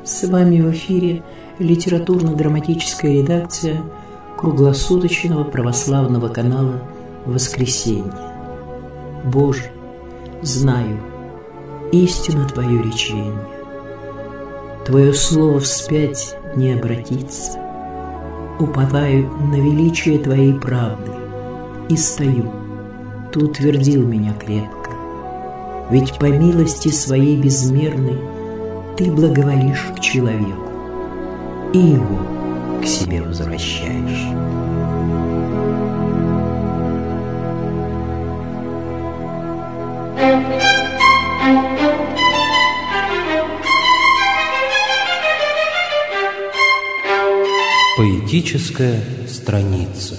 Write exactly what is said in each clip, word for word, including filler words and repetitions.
С вами в эфире литературно-драматическая редакция круглосуточного православного канала «Воскресенье». Боже, знаю, истина Твое речение. Твое слово вспять не обратится. Уповаю на величие Твоей правды и стою. Ты утвердил меня крепко. Ведь по милости Своей безмерной Ты благоволишь к человеку и его к себе возвращаешь. Поэтическая страница.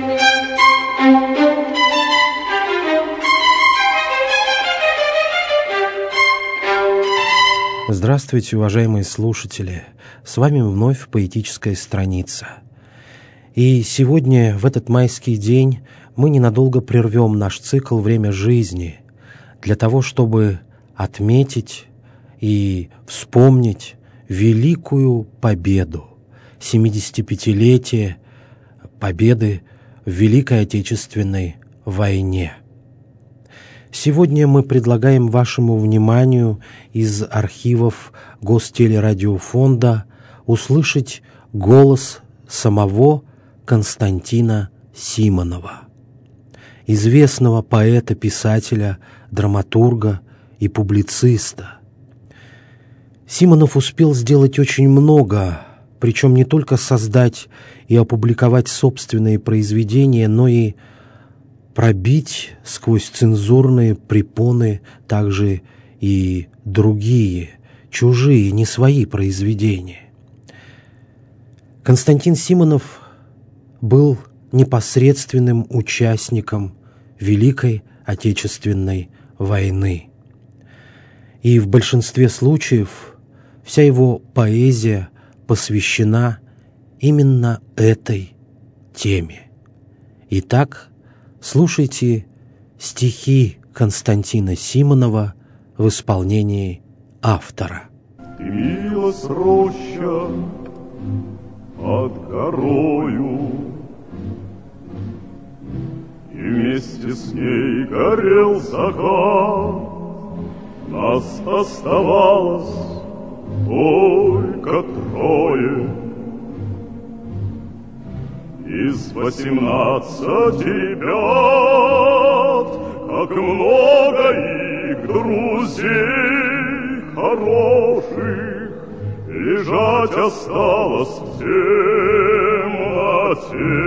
Здравствуйте, уважаемые слушатели! С вами вновь поэтическая страница. И сегодня, в этот майский день, мы ненадолго прервем наш цикл «Время жизни» для того, чтобы отметить и вспомнить великую победу, семидесятипятилетие победы в Великой Отечественной войне. Сегодня мы предлагаем вашему вниманию из архивов Гостелерадиофонда услышать голос самого Константина Симонова, известного поэта, писателя, драматурга и публициста. Симонов успел сделать очень много, причем не только создать и опубликовать собственные произведения, но и пробить сквозь цензурные препоны также и другие, чужие, не свои произведения. Константин Симонов был непосредственным участником Великой Отечественной войны. И в большинстве случаев вся его поэзия посвящена именно этой теме. Итак, слушайте стихи Константина Симонова в исполнении автора. Дымилась роща под горою, и вместе с ней горел закат. Нас оставалось только трое из восемнадцати ребят, как много их друзей хороших лежать осталось в темноте.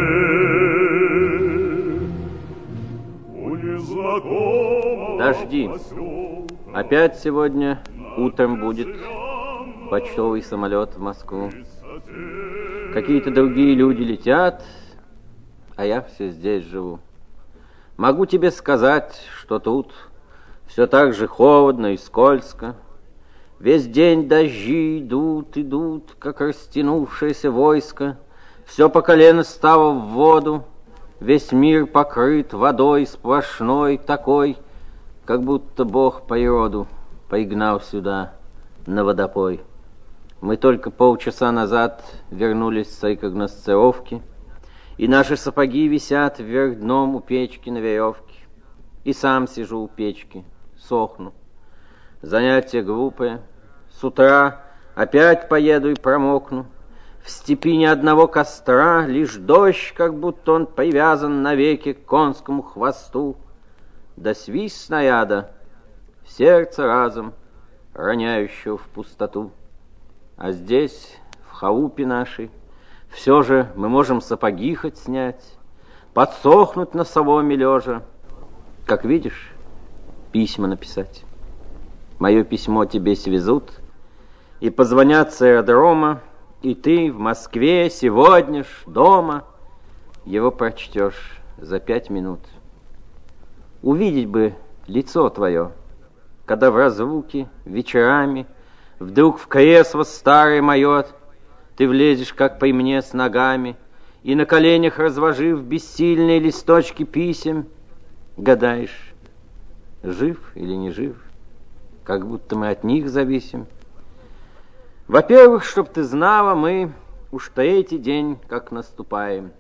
У незнакомого Дожди. Опять сегодня утром будет почтовый самолет в Москву. Какие-то другие люди летят, а я все здесь живу. Могу тебе сказать, что тут все так же холодно и скользко. Весь день дожди идут, идут, как растянувшееся войско. Все по колено стало в воду, весь мир покрыт водой сплошной такой, как будто Бог природу пригнал сюда на водопой. Мы только полчаса назад вернулись с рекогносцировки, и наши сапоги висят вверх дном у печки на веревке. И сам сижу у печки, сохну. Занятие глупое. С утра опять поеду и промокну. В степи ни одного костра, лишь дождь, как будто он привязан навеки к конскому хвосту. Да свист снаряда в сердце разом, роняющего в пустоту. А здесь, в халупе нашей, все же мы можем сапоги хоть снять, подсохнуть на соломе лежа, как видишь, письма написать. Мое письмо тебе свезут и позвонят с аэродрома, и ты в Москве сегодня ж дома его прочтешь за пять минут. Увидеть бы лицо твое, когда в разлуке вечерами вдруг в кресло старое мое ты влезешь, как при мне, с ногами, и на коленях, разложив бессильные листочки писем, гадаешь, жив или не жив, как будто мы от них зависим. Во-первых, чтоб ты знала, мы уж третий день как наступаем.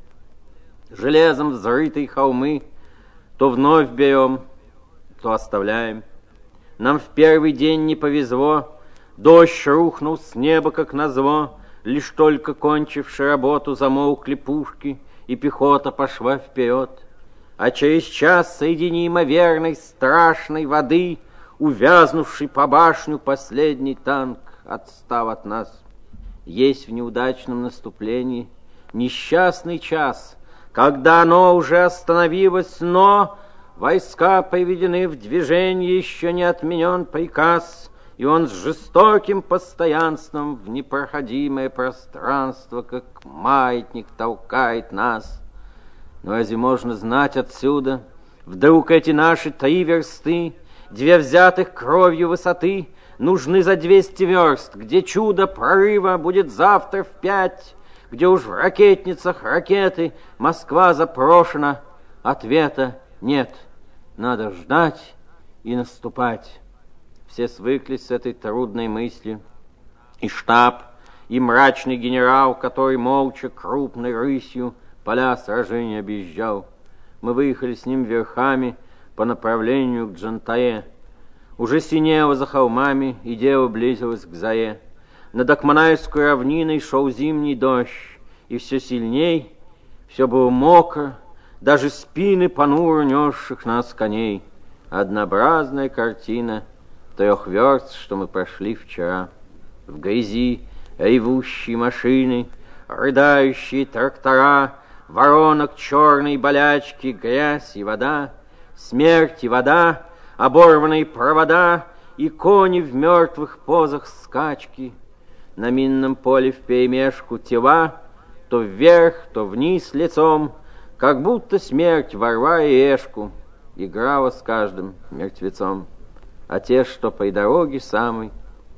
Железом взрытые холмы то вновь берем, то оставляем. Нам в первый день не повезло, дождь рухнул с неба, как назло, лишь только кончивши работу замолкли пушки, и пехота пошла вперед. А через час среди неимоверной страшной воды, увязнувший по башню последний танк, отстал от нас. Есть в неудачном наступлении несчастный час, когда оно уже остановилось, но войска приведены в движение, еще не отменен приказ, и он с жестоким постоянством в непроходимое пространство, как маятник, толкает нас. Но разве можно знать отсюда, вдруг эти наши три версты, две взятых кровью высоты, нужны за двести верст, где чудо прорыва будет завтра в пять, где уж в ракетницах ракеты Москва запрошена, ответа нет. Надо ждать и наступать. Все свыклись с этой трудной мыслью. И штаб, и мрачный генерал, который молча крупной рысью поля сражения объезжал. Мы выехали с ним верхами по направлению к Джантае. Уже синело за холмами, и дело близилось к заре. Над Акманаевской равниной шел зимний дождь, и все сильней, все было мокро, даже спины понуро несших нас коней. Однообразная картина трех верст, что мы прошли вчера. В грязи ревущие машины, рыдающие трактора, воронок черной болячки, грязь и вода, смерть и вода, оборванные провода и кони в мертвых позах скачки. На минном поле вперемешку тела, то вверх, то вниз лицом, как будто смерть ворва и эшку играла с каждым мертвецом. А те, что по дороге самой,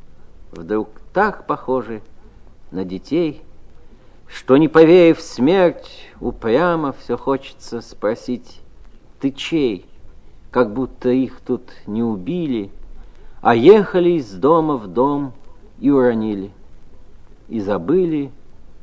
вдруг так похожи на детей, что, не поверив в смерть, упрямо все хочется спросить: ты чей? Как будто их тут не убили, а ехали из дома в дом и уронили, и забыли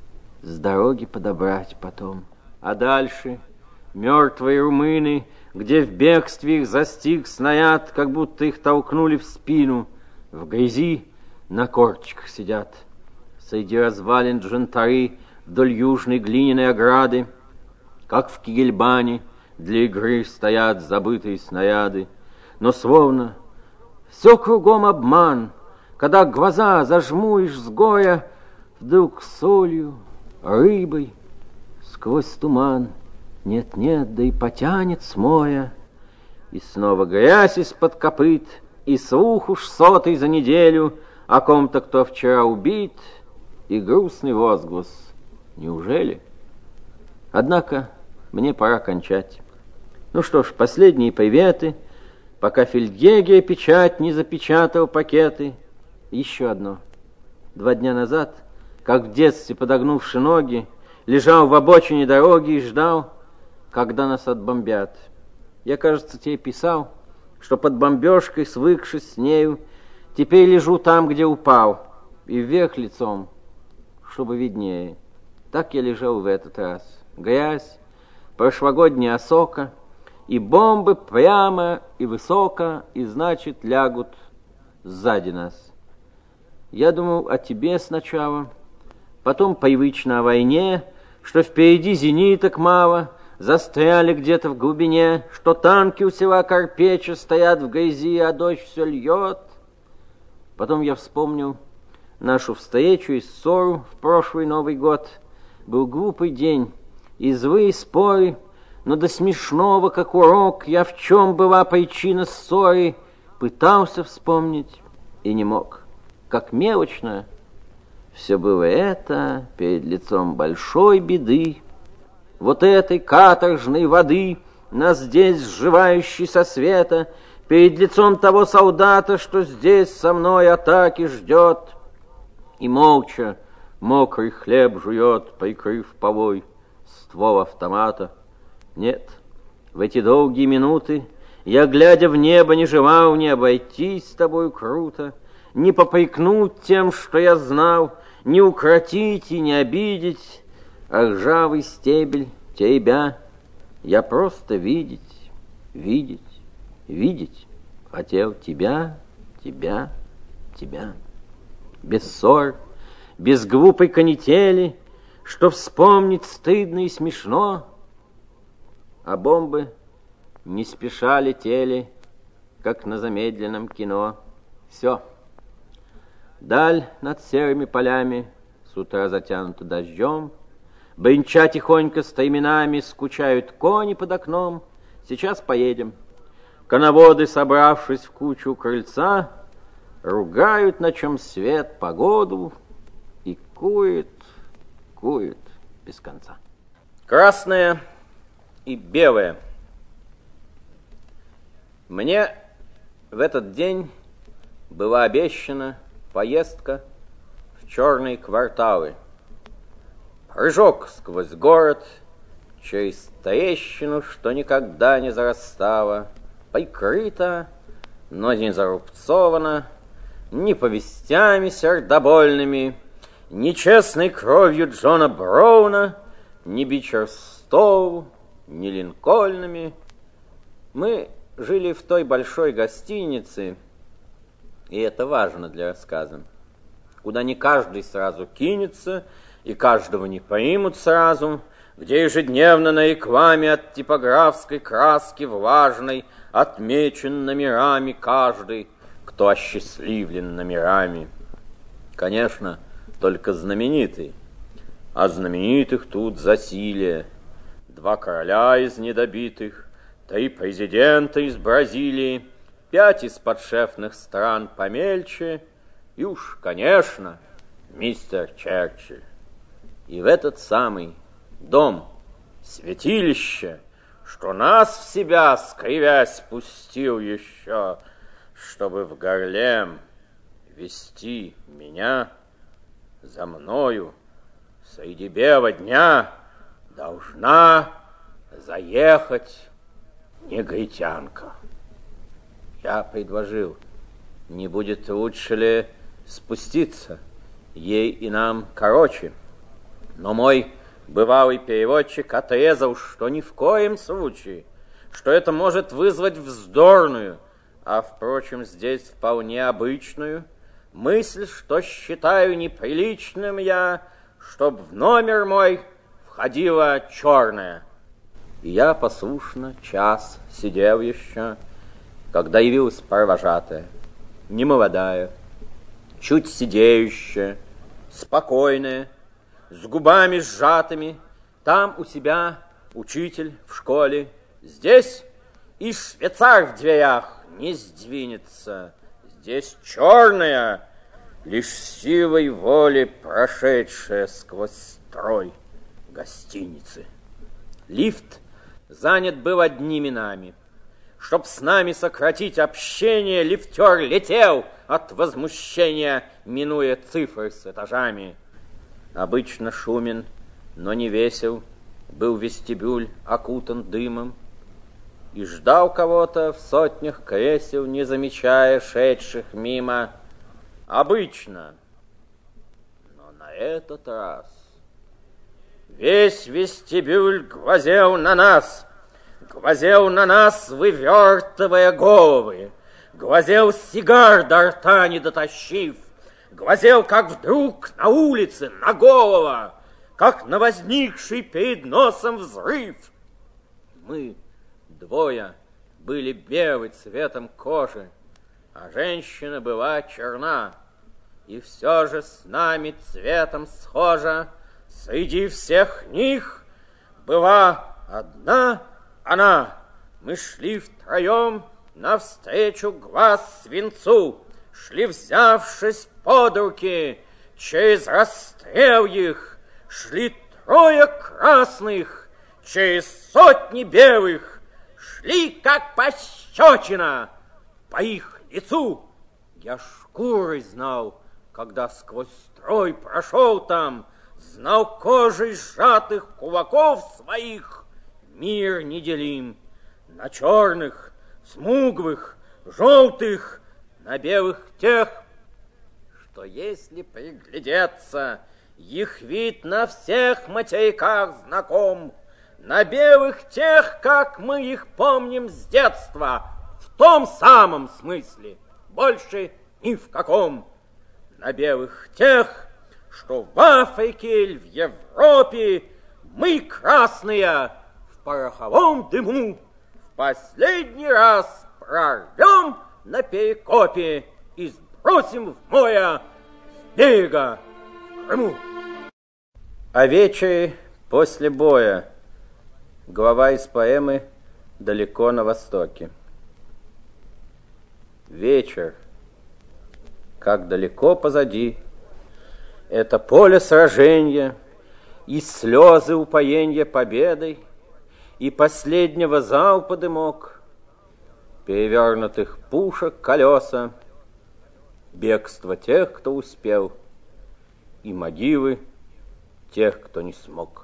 с дороги подобрать потом. А дальше мертвые румыны, где в бегстве их застиг снаряд, как будто их толкнули в спину, в грязи на корточках сидят. Среди развалин Джантары вдоль южной глиняной ограды, как в Кигельбане, для игры стоят забытые снаряды. Но словно все кругом обман, когда глаза зажмуришь с горя, вдруг солью, рыбой сквозь туман нет-нет, да и потянет с моря. И снова грязь из-под копыт, и слух уж сотый за неделю о ком-то, кто вчера убит, и грустный возглас: неужели? Однако мне пора кончать. Ну что ж, последние приветы, пока фельдъегерь печать не запечатал пакеты. Еще одно. Два дня назад, как в детстве подогнувши ноги, лежал в обочине дороги и ждал, когда нас отбомбят. Я, кажется, тебе писал, что под бомбежкой, свыкшись с нею, теперь лежу там, где упал, и вверх лицом, чтобы виднее. Так я лежал в этот раз. Грязь, прошлогодняя осока, и бомбы прямо и высоко, и, значит, лягут сзади нас. Я думал о тебе сначала, потом привычно о войне, что впереди зениток мало, застряли где-то в глубине, что танки у села Карпеча стоят в грязи, а дождь все льет. Потом я вспомнил нашу встречу и ссору в прошлый Новый год. Был глупый день, и злые споры, но до смешного, как урок, я в чем была причина ссоры, пытался вспомнить и не мог. Как мелочно все было это перед лицом большой беды, вот этой каторжной воды, нас здесь сживающей со света, перед лицом того солдата, что здесь со мной атаки ждет, и молча мокрый хлеб жует, прикрыв полой ствол автомата. Нет, в эти долгие минуты я, глядя в небо, не желал ни обойтись с тобой круто, не попрекнуть тем, что я знал, не укротить и не обидеть, а ржавый стебель тебя я просто видеть, видеть, видеть хотел тебя, тебя, тебя. Без ссор, без глупой канители, что вспомнить стыдно и смешно, а бомбы не спеша летели, как на замедленном кино. Все. Даль над серыми полями с утра затянута дождем, бренча тихонько стременами скучают кони под окном. Сейчас поедем. Коноводы, собравшись в кучу у крыльца, ругают, на чем свет, погоду, и курят, курят без конца. Красное и белое. Мне в этот день была обещана поездка в черные кварталы. Прыжок сквозь город, через трещину, что никогда не зарастала, прикрыта, но не зарубцована ни повестями сердобольными, ни честной кровью Джона Броуна, ни Бичерстоу, ни Линкольнами. Мы жили в той большой гостинице, и это важно для рассказа, куда не каждый сразу кинется, и каждого не примут сразу, где ежедневно на рекламе от типографской краски влажной отмечен номерами каждый, кто осчастливлен номерами. Конечно, только знаменитый, а знаменитых тут засилие. Два короля из недобитых, три президента из Бразилии, пять из подшефных стран помельче, и уж, конечно, мистер Черчилль. И в этот самый дом, святилище, что нас в себя, скривясь, пустил еще, чтобы в Гарлем вести меня, за мною среди бела дня должна заехать негритянка. Я предложил, не будет лучше ли спуститься, ей и нам короче. Но мой бывалый переводчик отрезал, что ни в коем случае, что это может вызвать вздорную, а, впрочем, здесь вполне обычную, мысль, что считаю неприличным я, чтоб в номер мой входила черная. И я послушно час сидел еще, когда явилась провожатая, немолодая, чуть сидеющая, спокойная, с губами сжатыми. Там у себя учитель в школе, здесь и швейцар в дверях не сдвинется. Здесь черная, лишь силой воли прошедшая сквозь строй гостиницы. Лифт занят был одними нами. Чтоб с нами сократить общение, лифтер летел от возмущения, минуя цифры с этажами. Обычно шумен, но не весел, был вестибюль окутан дымом, и ждал кого-то в сотнях кресел, не замечая шедших мимо. Обычно, но на этот раз весь вестибюль глазел на нас, глазел на нас, вывертывая головы, глазел сигар до рта не дотащив, глазел, как вдруг на улице, на голову, как на возникший перед носом взрыв. Мы двое были белы цветом кожи, а женщина была черна, и все же с нами цветом схожа. Среди всех них была одна она. Мы шли втроем навстречу глаз свинцу, шли, взявшись под руки, через расстрел их, шли трое красных, через сотни белых, шли, как пощечина, по их лицу. Я шкурой знал, когда сквозь строй прошел там, знал кожей сжатых кулаков своих, мир неделим на черных, смуглых, желтых, на белых тех, что если приглядеться, их вид на всех материках знаком, на белых тех, как мы их помним с детства, в том самом смысле, больше ни в каком. На белых тех, что в Африке или в Европе мы, красные, в пороховом дыму в последний раз прорвем на перекопе и сбросим в море с берега в Крыму. О вечере после боя. Глава из поэмы «Далеко на востоке». Вечер, как далеко позади, это поле сражения и слезы упоенья победой, и последнего залпа дымок, перевернутых пушек колеса, бегство тех, кто успел, и могилы тех, кто не смог.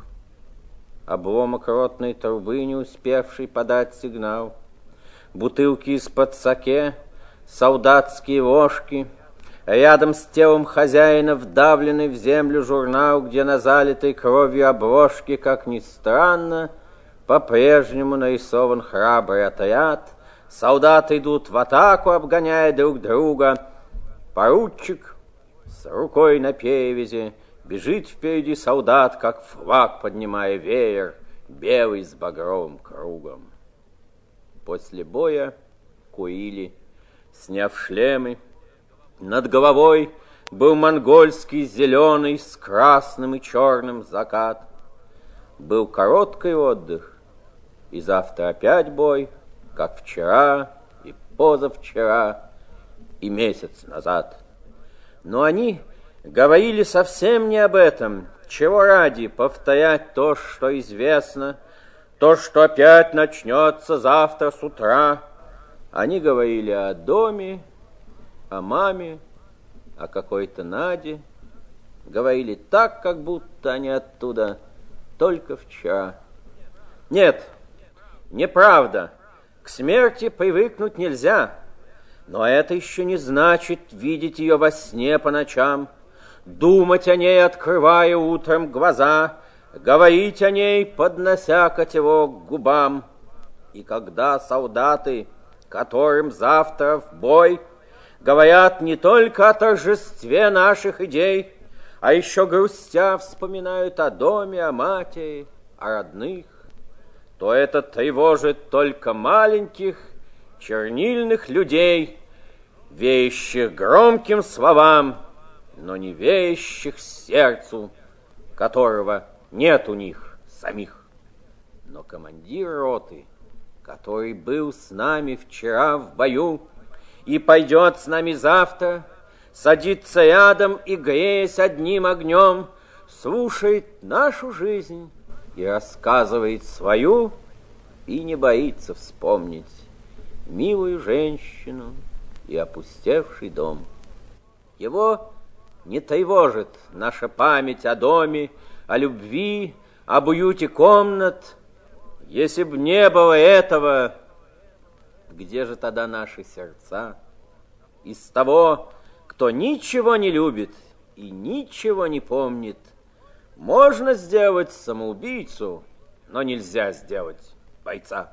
Обломок ротной трубы, не успевший подать сигнал, бутылки из-под саке, солдатские ложки, рядом с телом хозяина вдавленный в землю журнал, где на залитой кровью обложке, как ни странно, по-прежнему нарисован храбрый отряд. Солдаты идут в атаку, обгоняя друг друга. Поручик с рукой на перевязи бежит впереди солдат, как флаг, поднимая веер, белый с багровым кругом. После боя курили, сняв шлемы. Над головой был монгольский зеленый с красным и черным закат. Был короткий отдых, и завтра опять бой, как вчера и позавчера и месяц назад. Но они говорили совсем не об этом. Чего ради повторять то, что известно, то, что опять начнется завтра с утра. Они говорили о доме, о маме, о какой-то Наде. Говорили так, как будто они оттуда только вчера. Нет, неправда. К смерти привыкнуть нельзя. Но это еще не значит видеть ее во сне по ночам, думать о ней, открывая утром глаза, говорить о ней, поднося котелок к губам. И когда солдаты, которым завтра в бой, говорят не только о торжестве наших идей, а еще грустя вспоминают о доме, о матери, о родных, то это тревожит только маленьких чернильных людей, веющих громким словам, но не веющих сердцу, которого нет у них самих. Но командир роты, который был с нами вчера в бою и пойдет с нами завтра, садится рядом и, греясь одним огнем, слушает нашу жизнь и рассказывает свою, и не боится вспомнить милую женщину и опустевший дом. Его не тревожит наша память о доме, о любви, об уюте комнат. Если б не было этого, где же тогда наши сердца? Из того, кто ничего не любит и ничего не помнит, можно сделать самоубийцу, но нельзя сделать бойца.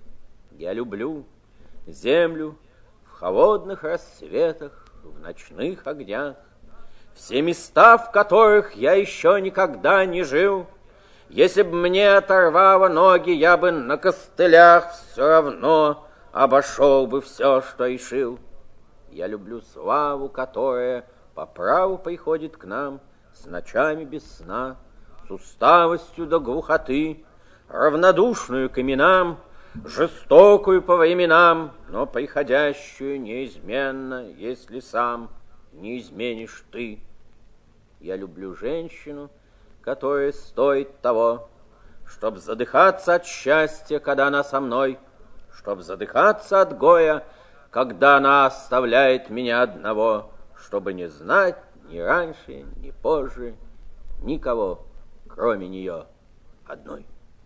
Я люблю землю в холодных рассветах, в ночных огнях, все места, в которых я еще никогда не жил. Если б мне оторвало ноги, я бы на костылях все равно обошел бы все, что решил. Я люблю славу, которая по праву приходит к нам с ночами без сна, с усталостью до глухоты, равнодушную к именам, жестокую по временам, но приходящую неизменно, если сам не изменишь ты. Я люблю женщину, которая стоит того, чтоб задыхаться от счастья, когда она со мной, чтоб задыхаться от горя, когда она оставляет меня одного, чтобы не знать ни раньше, ни позже никого, кроме нее одной.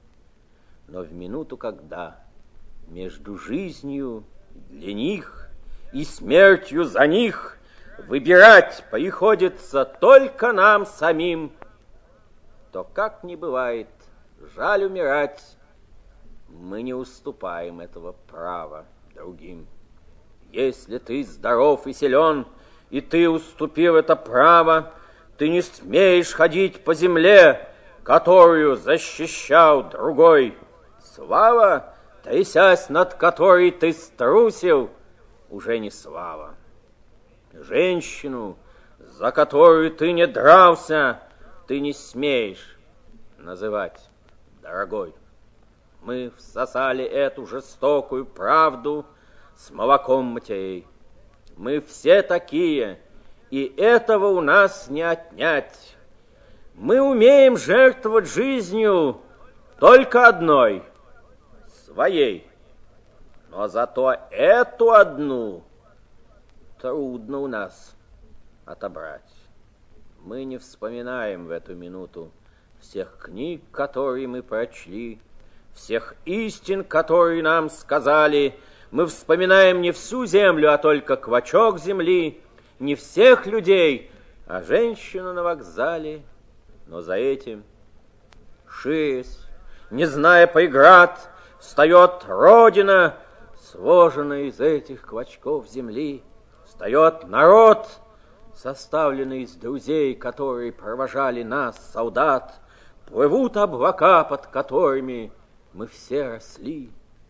Но в минуту, когда между жизнью для них и смертью за них выбирать приходится только нам самим, то как не бывает, жаль умирать, мы не уступаем этого права другим. Если ты здоров и силен, и ты уступил это право, ты не смеешь ходить по земле, которую защищал другой. Слава, трясясь над которой ты струсил, уже не слава. Женщину, за которую ты не дрался, ты не смеешь называть дорогой. Мы всосали эту жестокую правду с молоком матерей. Мы все такие, и этого у нас не отнять. Мы умеем жертвовать жизнью только одной, своей. Но зато эту одну трудно у нас отобрать. Мы не вспоминаем в эту минуту всех книг, которые мы прочли, всех истин, которые нам сказали. Мы вспоминаем не всю землю, а только клочок земли, не всех людей, а женщину на вокзале. Но за этим, ширясь, не зная преград, встает Родина, сложенная из этих клочков земли. Встает народ, составленный из друзей, которые провожали нас, солдат. Плывут облака, под которыми мы все росли.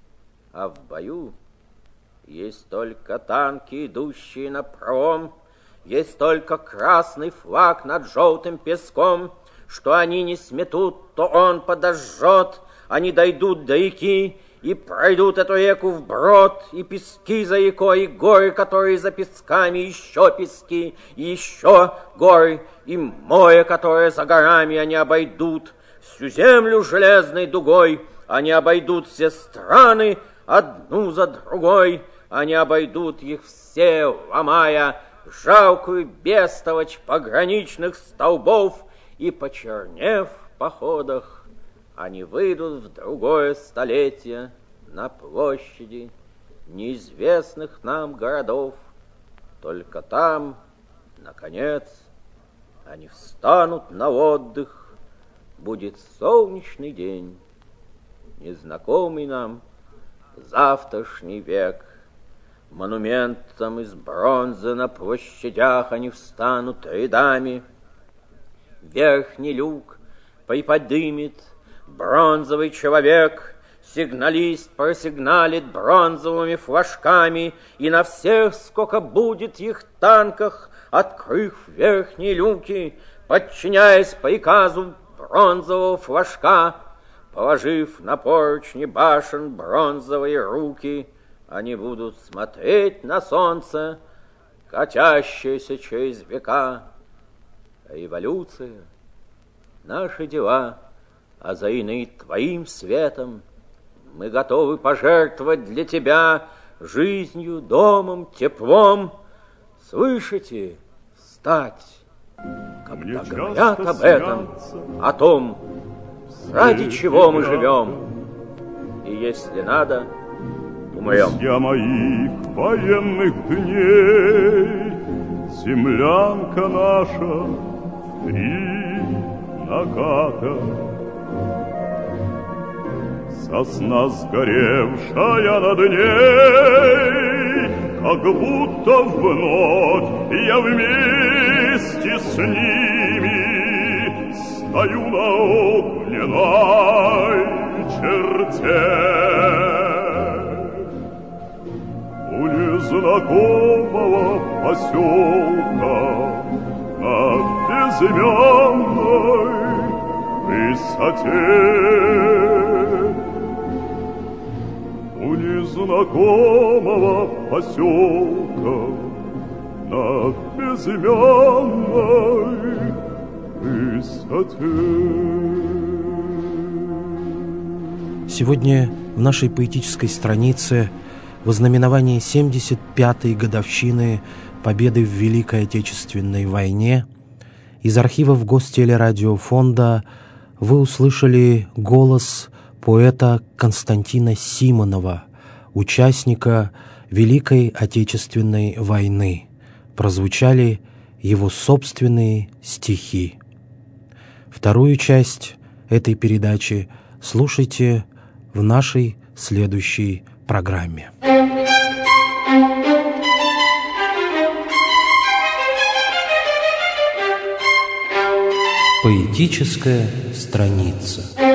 А в бою есть только танки, идущие напролом, есть только красный флаг над желтым песком. Что они не сметут, то он подожжет. Они дойдут до реки и пройдут эту реку вброд, и пески за рекой, и горы, которые за песками, еще пески, и еще горы, и море, которое за горами. Они обойдут всю землю железной дугой, они обойдут все страны одну за другой, они обойдут их все, ломая жалкую бестолочь пограничных столбов, и, почернев в походах, они выйдут в другое столетие на площади неизвестных нам городов. Только там, наконец, они встанут на отдых. Будет солнечный день, незнакомый нам завтрашний век. Монументом из бронзы на площадях они встанут рядами. Верхний люк приподымет бронзовый человек, сигналист просигналит бронзовыми флажками, и на всех, сколько будет их танках, открыв верхние люки, подчиняясь приказу бронзового флажка, положив на поручни башен бронзовые руки, они будут смотреть на солнце, катящееся через века. Революция, наши дела озарены твоим светом. Мы готовы пожертвовать для тебя жизнью, домом, теплом. Слышите? Встать, когда говорят об этом, о том, ради чего мы живем. И если надо, умрем. Друзья моих военных дней, землянка наша три наката. Сосна сгоревшая над ней, как будто вновь я вместе с ними стою на огненной черте. У незнакомого поселка на безымянной высоте, у незнакомого поселка на безымянной высоте. Сегодня в нашей поэтической странице во знаменовании семьдесят пятой годовщины победы в Великой Отечественной войне из архивов Гостелерадиофонда вы услышали голос поэта Константина Симонова, участника Великой Отечественной войны, прозвучали его собственные стихи. Вторую часть этой передачи слушайте в нашей следующей программе. Поэтическая страница.